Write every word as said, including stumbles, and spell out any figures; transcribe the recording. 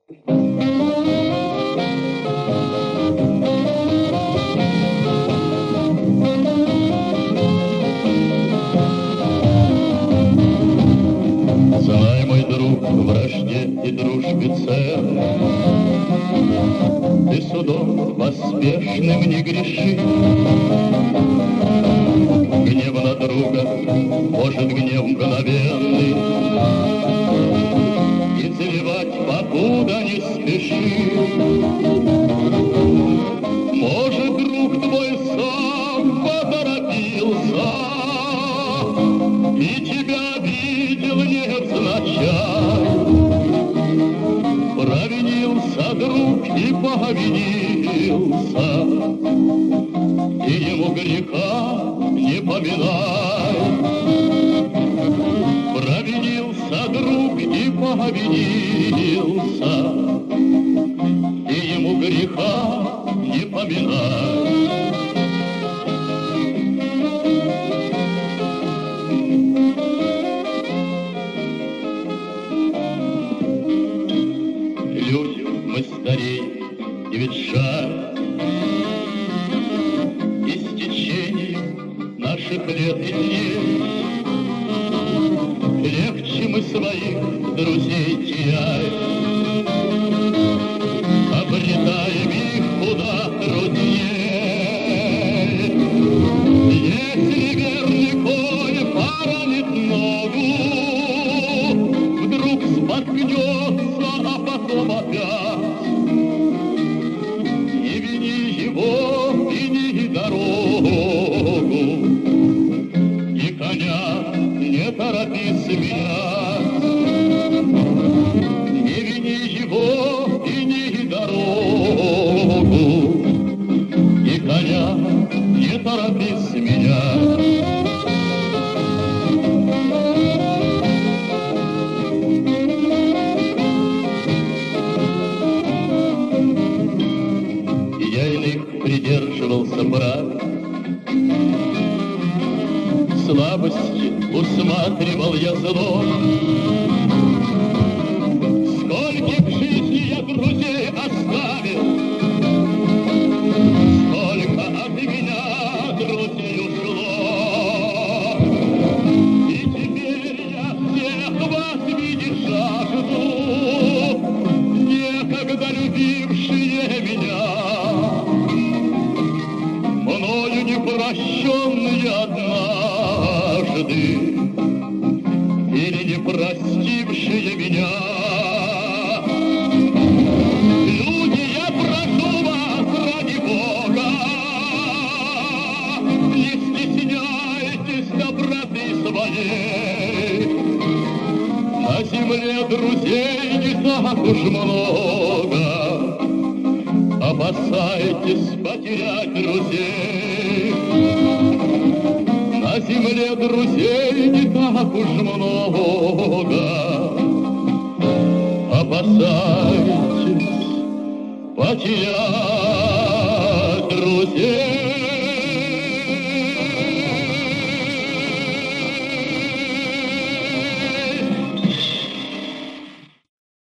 Знай, мой друг, в вражде и дружбе цены ты судом поспешным не греши. Гнев на друга может гнев мгновенный, и заливать покуда не спеши. Может, друг твой сам поторопился и тебя обидел невзначай. Провинился друг и повинился, и ему греха не поминай. Провинился друг и повинился, и ему греха не поминай. Люди, мы старей, и ведь жаль истечению наших лет и дней. Легче мы своих друзей теряем, обретаем их куда труднее. Если верный конь поранит ногу, вдруг споткнется, а потом опять. Не вини его, вини дорогу, и коня не торопись менять. Не вини его, вини дорогу, и коня не торопись менять. Придерживался брат, слабости усматривал я зло. Скольких в жизни я друзей оставил, сколько от меня друзей ушло. И теперь я всех вас видеть жажду, некогда любившие меня. Мною непрощенные однажды, или не простившие меня. Люди, я прошу вас ради Бога, не стесняйтесь доброты своей. На земле друзей не так уж много, опасайтесь потерять друзей. На земле друзей не так уж много, опасайтесь потерять